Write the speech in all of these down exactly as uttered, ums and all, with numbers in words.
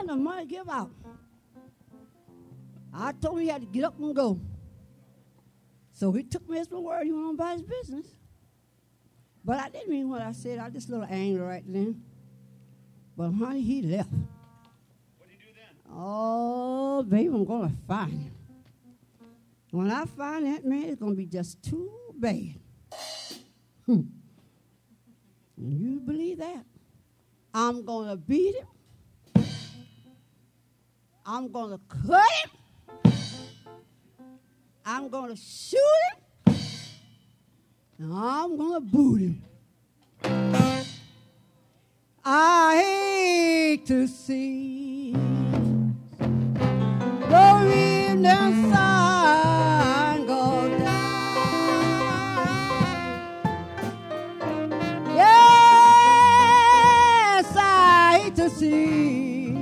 got no money to give out. I told him he had to get up and go. So he took me as my word. He went on about his business. But I didn't mean what I said. I was just a little angry right then. But, honey, he left. What did he do then? Oh, baby, I'm going to find him. When I find that man, it's going to be just too bad. Hmm. You believe that? I'm going to beat him. I'm going to cut him. I'm going to shoot him. And I'm going to boot him. I hate to see the evening sun go down. Yes, I hate to see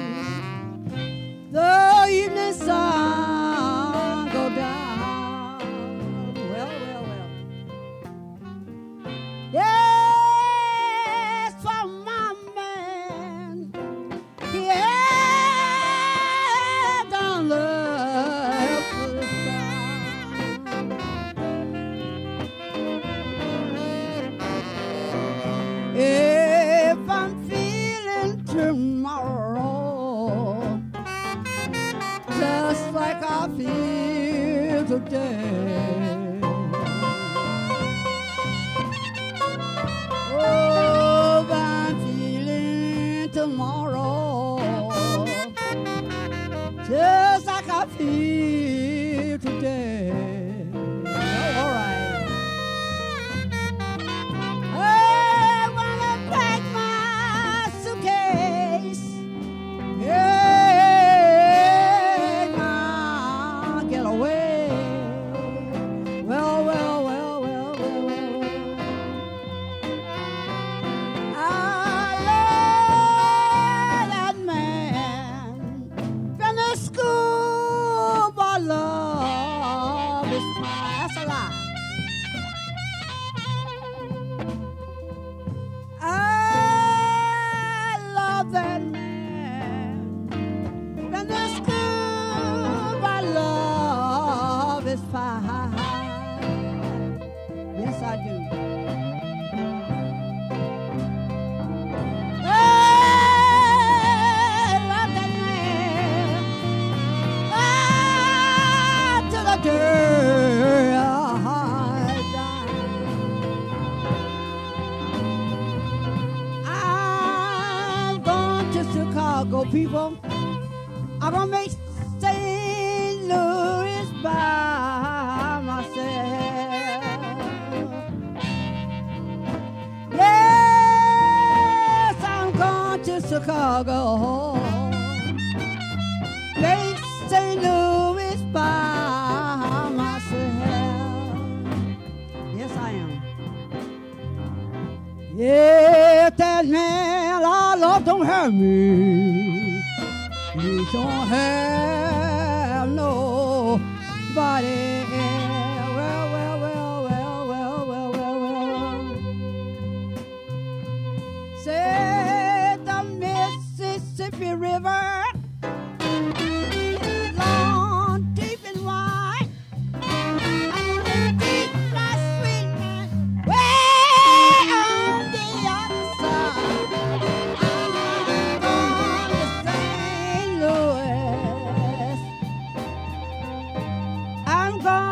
the evening sun go down. Well, well, well. Yeah. If I'm feeling tomorrow just like I feel today, oh, if I'm feeling tomorrow just like I feel today, oh, all right. Yes, I do. Hey, love that man. Ah, to the dirt. I'm going to Chicago, people. I'm going to make Saint Louis by myself. Yes, I'm going to Chicago. Make Saint Louis by myself. Yes, I am. Yeah, that man I love don't hurt me. He don't have nobody. Well, well, well, well, well, well, well, well. Say the Mississippi River, long, deep and wide, and deep like sweet man, way on the other side. I'm going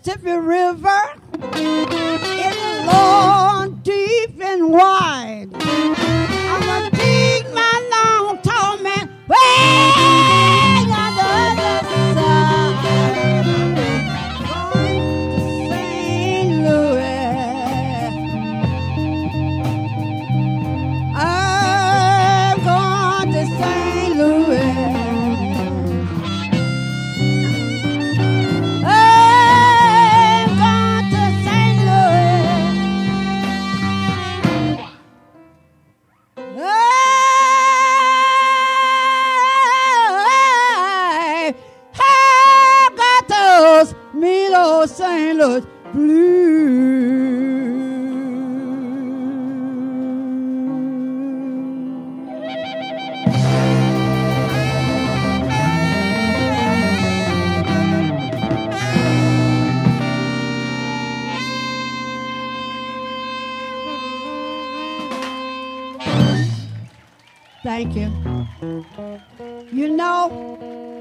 Mississippi River is long, deep, and wide. I'm gonna dig my long, tall man way on the other side. Going to Saint Louis. I'm going to Saint Louis. I'm going to Saint Louis. Hey, I've got those mean old Saint Louis Thank you. You know,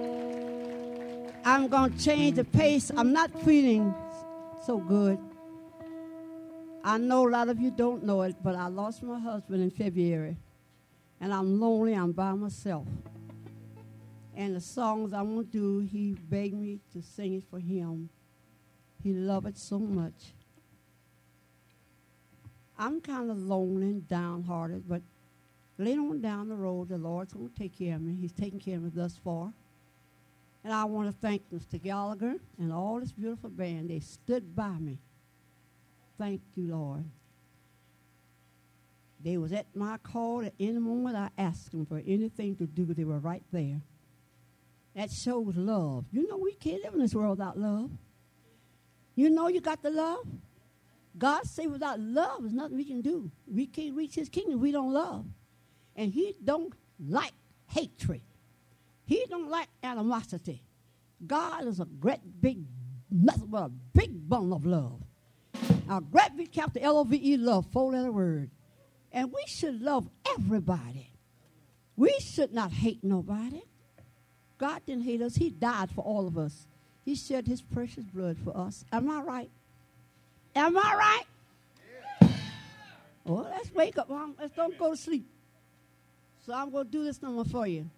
I'm going to change the pace. I'm not feeling so good. I know a lot of you don't know it, but I lost my husband in February. And I'm lonely. I'm by myself. And the songs I want to do, he begged me to sing it for him. He loved it so much. I'm kind of lonely and downhearted, but later on down the road, the Lord's going to take care of me. He's taken care of me thus far. And I want to thank Mister Gallagher and all this beautiful band. They stood by me. Thank you, Lord. They was at my call at any moment I asked them for anything to do. They were right there. That shows love. You know we can't live in this world without love. You know you got the love. God said without love, there's nothing we can do. We can't reach his kingdom if we don't love. And he don't like hatred. He don't like animosity. God is a great big, nothing but a big bundle of love. A great big capital L O V E, love, four-letter word. And we should love everybody. We should not hate nobody. God didn't hate us. He died for all of us. He shed his precious blood for us. Am I right? Am I right? Yeah. Well, let's wake up, Mom. Let's don't go to sleep. So I'm going to do this number for you.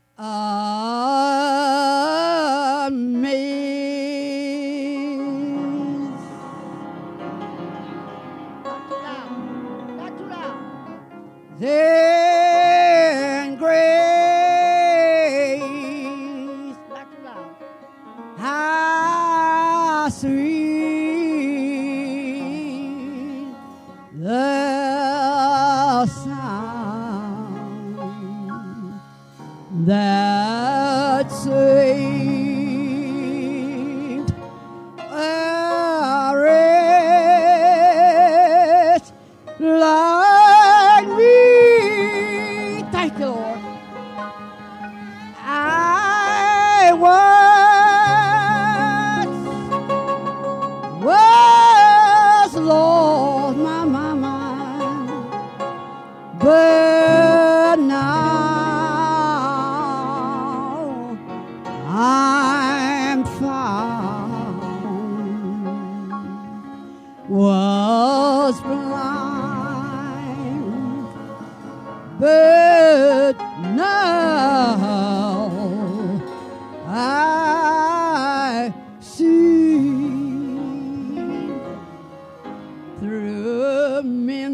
Amazing. Not too loud. Not too loud. Then grace. Not too loud. How sweet the sound that saved a wretch like me. Thank you, Lord. I was, was lost my, my mind, but now I'm found, was blind, but now I see through men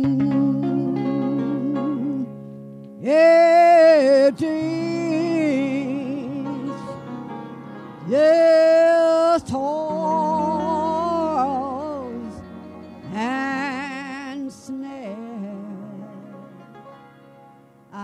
edges. Yes, toils and snares. I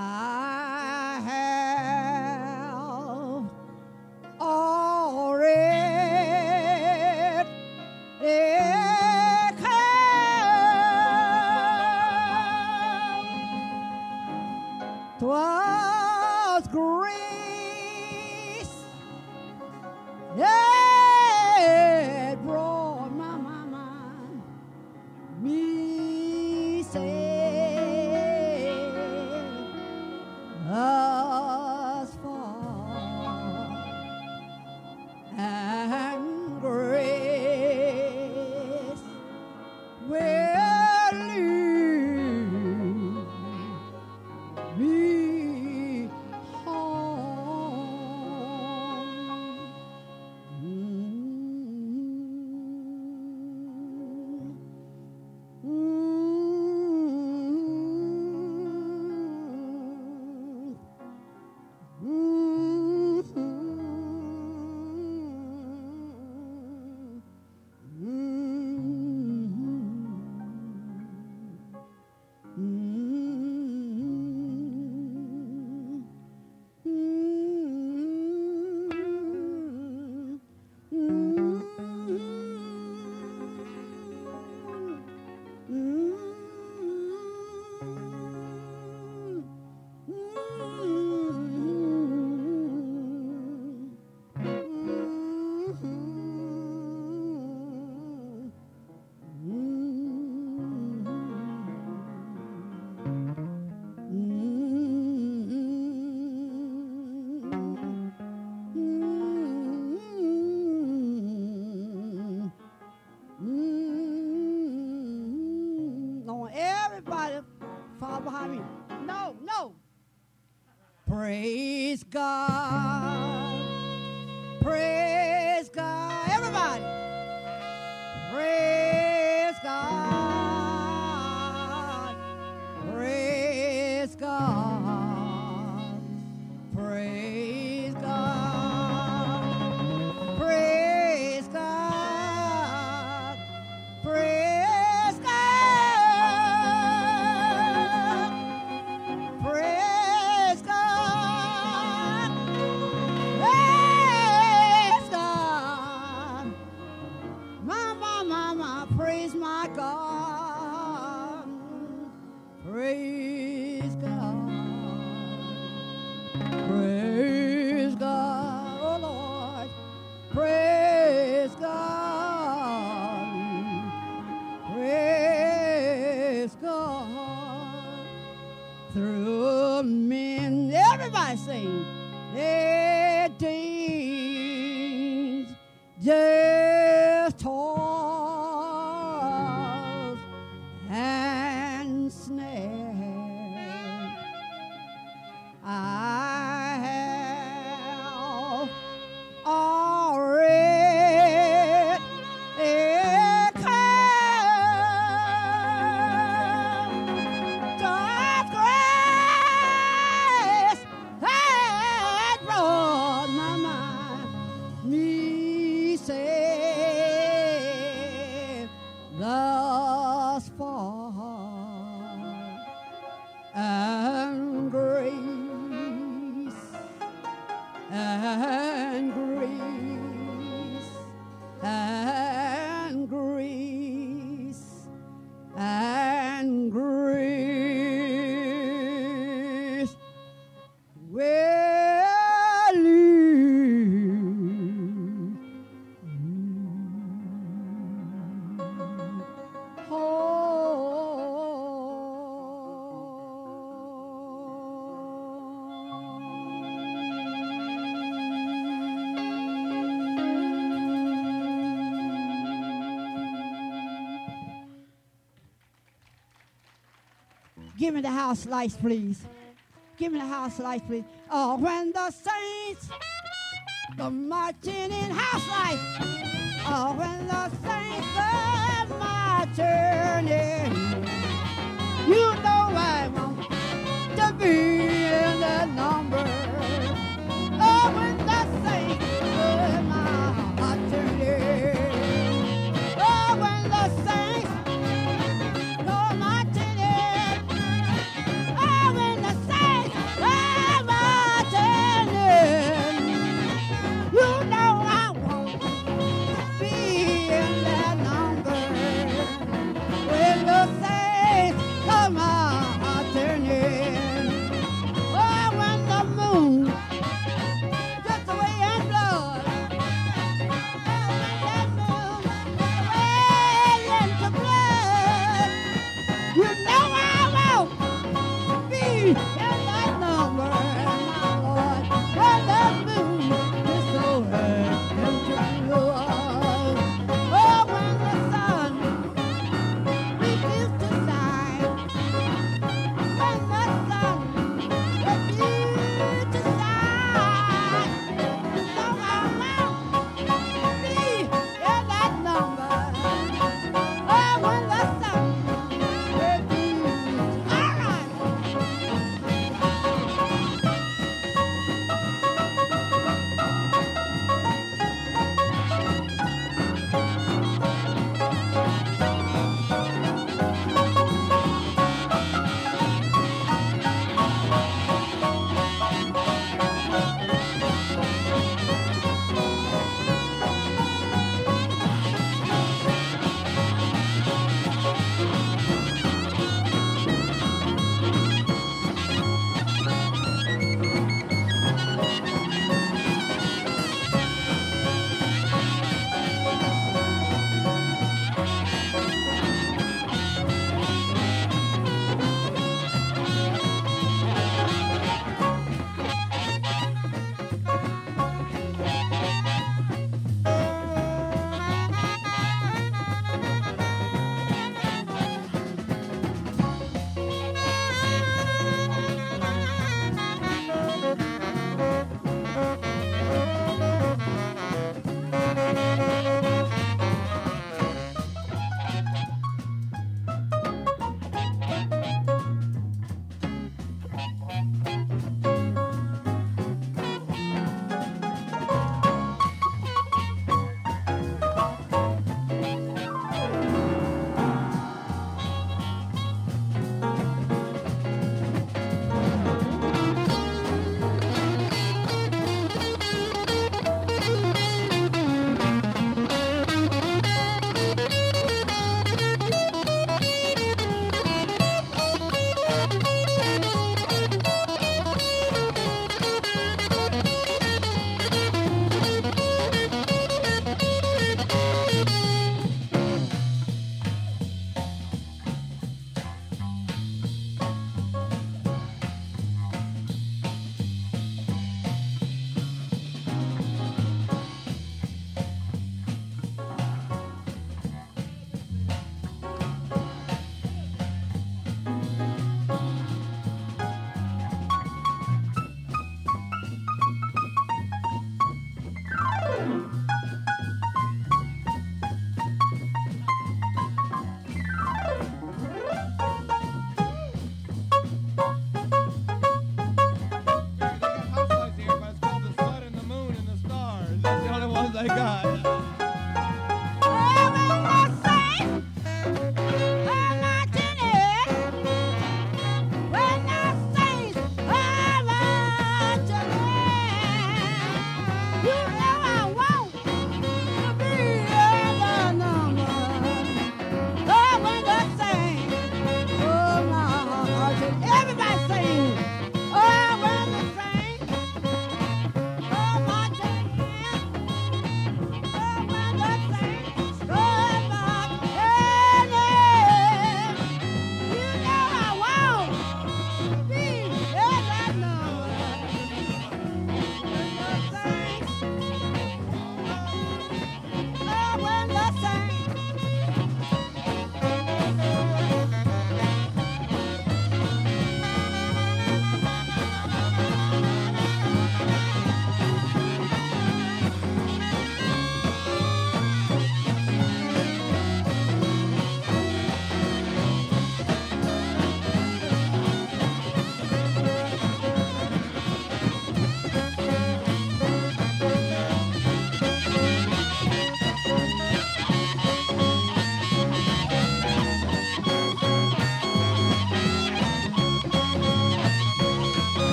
Follow behind me. No, no. Praise God. Praise God. Everybody. Praise God. Praise God. Praise God. Praise God. Praise God. Praise God. Praise God. My, my, my, my, praise my God. Praise God. Praise God. Oh Lord. Praise God. Praise God. Through men, everybody sing. Their days, just toils and snares. I have already come. God's grace had brought my mind me safe thus far, and grace and grace and grace and grace will lead Give me the house lights, please. Give me the house lights, please. Oh, when the saints go marching in house lights. Oh, when the saints go marching in, you know I want to be in that number. Oh, when the saints go marching in. Oh, when the saints go marching in. Oh, when the saints go marching in. You know I want to be in that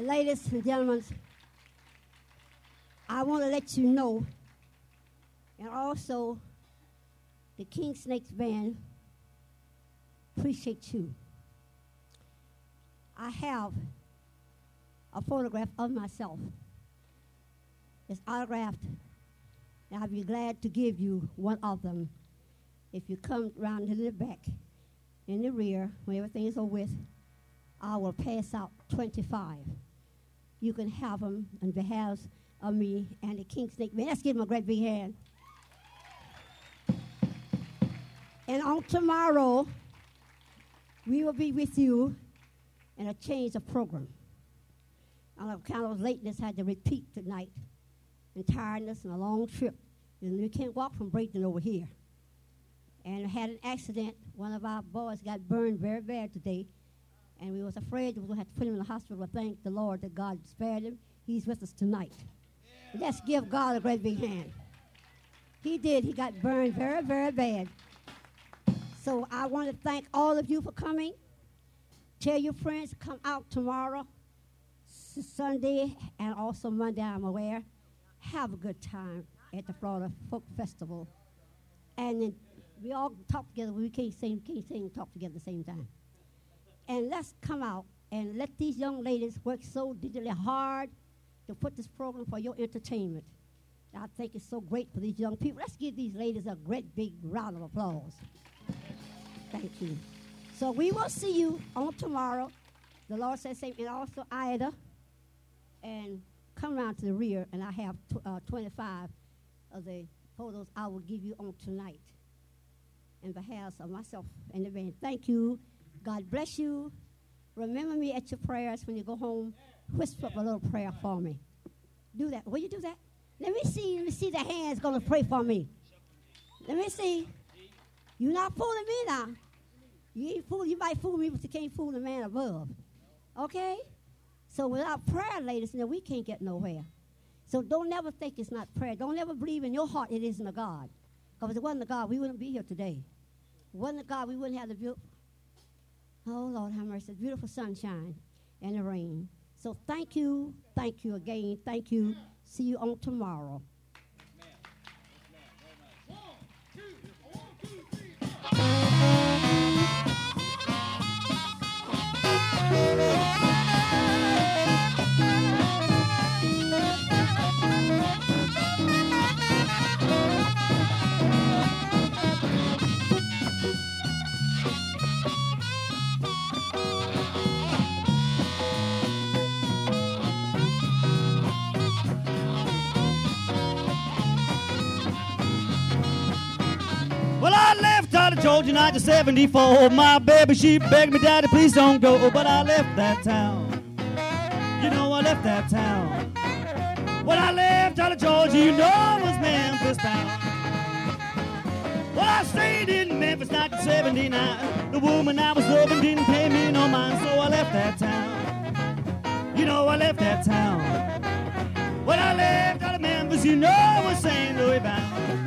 Ladies and gentlemen, I want to let you know, and also the King Snakes Band appreciate you. I have a photograph of myself. It's autographed, and I'll be glad to give you one of them. If you come around to the back, in the rear, when everything is over with, I will pass out twenty-five. You can have them on behalf of me and the King Snake Band. Let's give them a great big hand. And on tomorrow, we will be with you in a change of program. On account of lateness, I had to repeat tonight, and tiredness and a long trip. And you can't walk from Bradenton over here. And I had an accident. One of our boys got burned very bad today. And we was afraid we were going to have to put him in the hospital. But thank the Lord that God spared him. He's with us tonight. Yeah. Let's give God a great big hand. He did. He got burned very, very bad. So I want to thank all of you for coming. Tell your friends to come out tomorrow, S- Sunday, and also Monday, I'm aware. Have a good time at the Florida Folk Festival. And then we all talk together. We can't sing, can't sing and talk together at the same time. And let's come out and let these young ladies work so diligently hard to put this program for your entertainment. I think it's so great for these young people. Let's give these ladies a great big round of applause. Thank you. So we will see you on tomorrow. The Lord says same, and also Ida. And come around to the rear, and I have tw- uh, twenty-five of the photos I will give you on tonight. In behalf of myself and the band, thank you. God bless you. Remember me at your prayers when you go home. Whisper up a little prayer for me. Do that. Will you do that? Let me see. Let me see the hands going to pray for me. Let me see. You're not fooling me now. You ain't fool. You might fool me, but you can't fool the man above. Okay? So without prayer, ladies, then we can't get nowhere. So don't never think it's not prayer. Don't ever believe in your heart it isn't a God. Because if it wasn't a God, we wouldn't be here today. If it wasn't a God, we wouldn't have the beautiful, oh, Lord have mercy, beautiful sunshine and the rain. So thank you. Thank you again. Thank you. See you on tomorrow. Well, I left out of Georgia nineteen seventy-four. My baby, she begged me, Daddy, please don't go. But I left that town. You know I left that town. Well, I left out of Georgia, you know it was Memphis bound. Well, I stayed in Memphis nineteen seventy-nine. The woman I was loving didn't pay me no mind, so I left that town. You know I left that town. Well, I left out of Memphis, you know it was Saint Louis bound.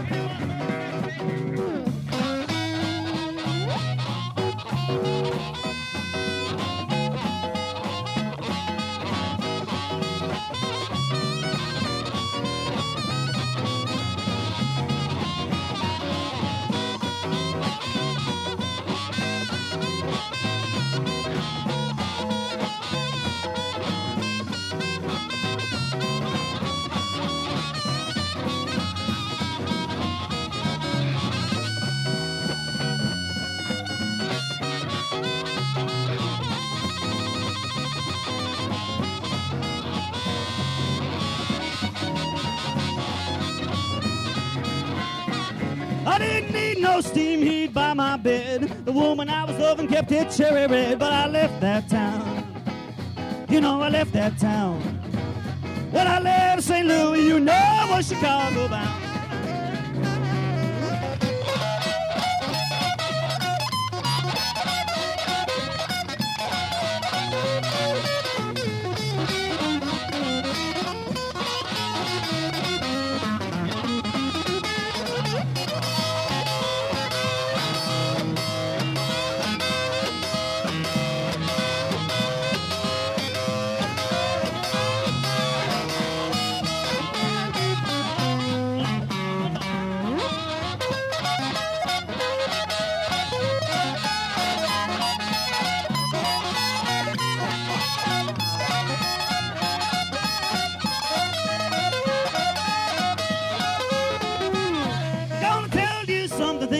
I didn't need no steam heat by my bed. The woman I was loving kept it cherry red. But I left that town. You know I left that town. When I left Saint Louis, you know I was Chicago bound.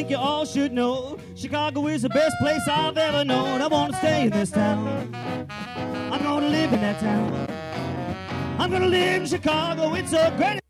think you all should know Chicago is the best place I've ever known. I want to stay in this town. I'm going to live in that town. I'm going to live in Chicago. It's a great